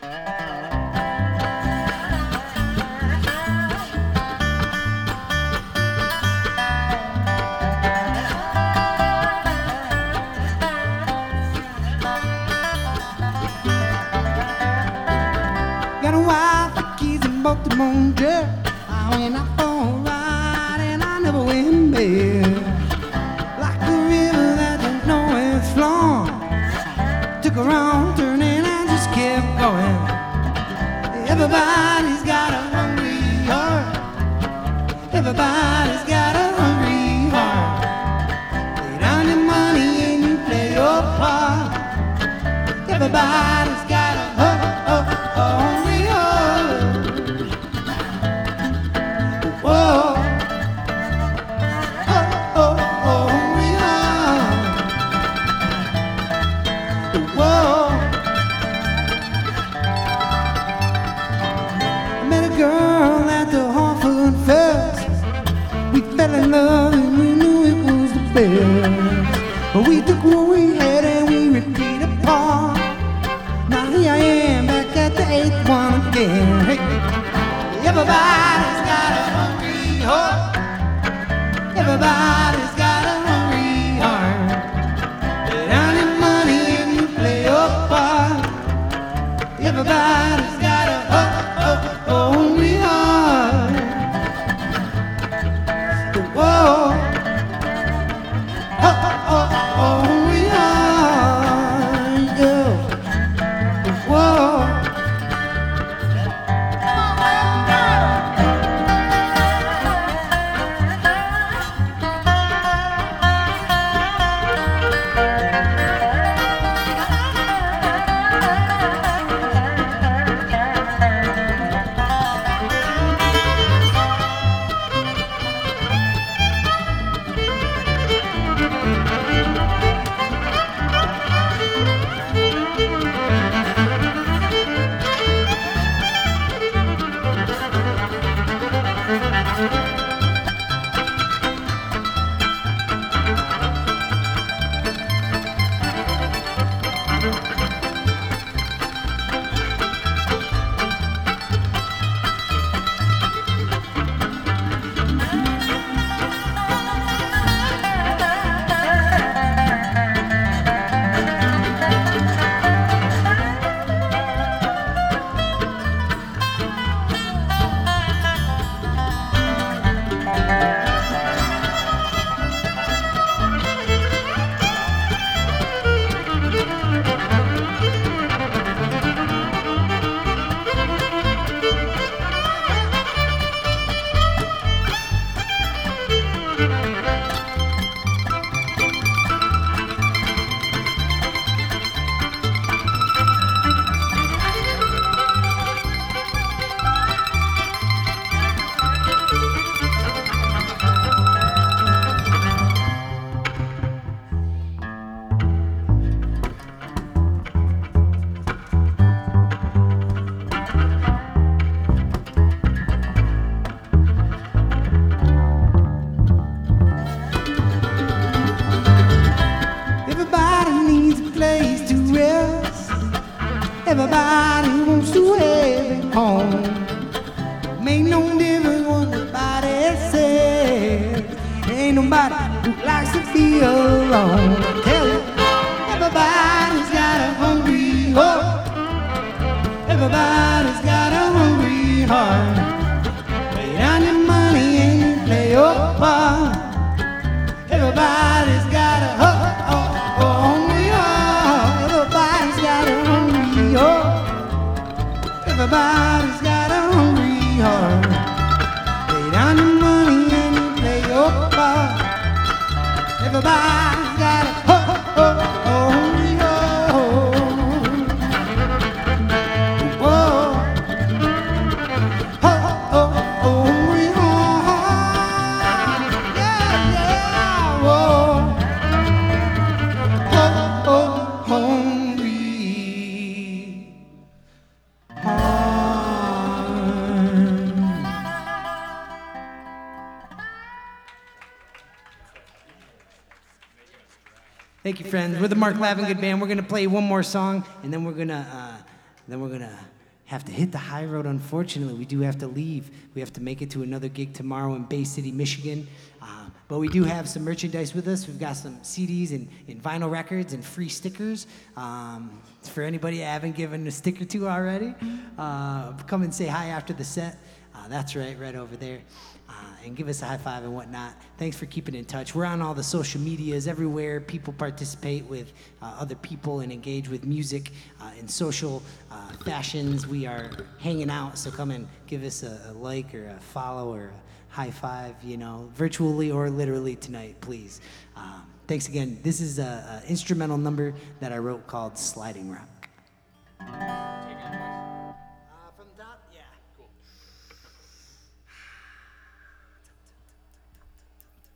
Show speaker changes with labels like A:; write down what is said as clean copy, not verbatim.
A: Got a wife, the keys, and both the motor. I went out for a ride and I never went back. Like a river that don't know it's flowing. Took a wrong turn and I just kept going. Everybody's got a hungry heart. Everybody's got a hungry heart. Lay down your money and you play your part. Everybody's got a hungry heart. Whoa. Hungry heart. Whoa. I met a girl at the Hartford Fest. We fell in love and we knew it was the best. But we took what we had and we ripped it apart. Now here I am back at the eighth one again. Hey. Everybody's got a hungry heart. Everybody's got a hungry heart. Lay down your money and you play your part. Everybody's got a hungry heart. Whoa. Hungry heart. Yeah. Whoa. Everybody needs a place to rest. Everybody wants to have it home. Make no difference what nobody says. Ain't nobody who likes to feel alone. I tell you, everybody's got a hungry heart. Everybody's got a hungry heart. Lay down your money and you play your part. Everybody's got a hungry heart. Everybody's got a hungry heart. Everybody's got a hungry heart. Lay down your money and you play your part. Everybody's got a hungry heart. Whoa. Hungry heart. Yeah, yeah. Whoa. Hungry heart. Thank you, friends. We're the Mark Lavengood Band. We're going to play one more song, and then we're going to then we're gonna have to hit the high road. Unfortunately, we do have to leave. We have to make it to another gig tomorrow in Bay City, Michigan. But we do have some merchandise with us. We've got some CDs and vinyl records and free stickers. For anybody I haven't given a sticker to already, come and say hi after the set. That's right over there. And give us a high five and whatnot. Thanks for keeping in touch. We're on all the social medias everywhere. People participate with other people and engage with music in social fashions. We are hanging out, so come and give us a like or a follow or a high five, virtually or literally tonight, please. Thanks again. This is an instrumental number that I wrote called Sliding Rock.